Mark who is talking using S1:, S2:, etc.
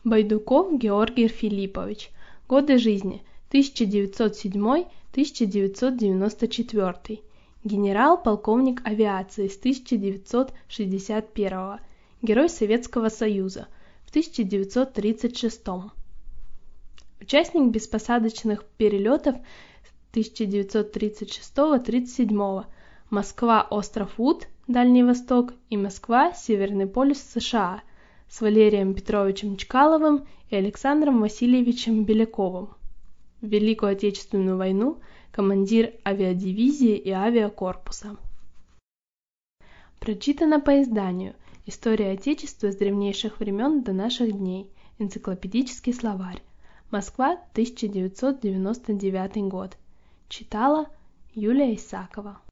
S1: Байдуков Георгий Филиппович. Годы жизни 1907-1994. Генерал-полковник авиации с 1961. Герой Советского Союза в 1936. Участник беспосадочных перелетов 1936-37. Москва-остров Вуд, Дальний Восток и Москва-Северный полюс США с Валерием Петровичем Чкаловым и Александром Васильевичем Беляковым. В Великую Отечественную войну командир авиадивизии и авиакорпуса. Прочитано по изданию «История Отечества с древнейших времен до наших дней. Энциклопедический словарь. Москва, 1999 год». Читала Юлия Исакова.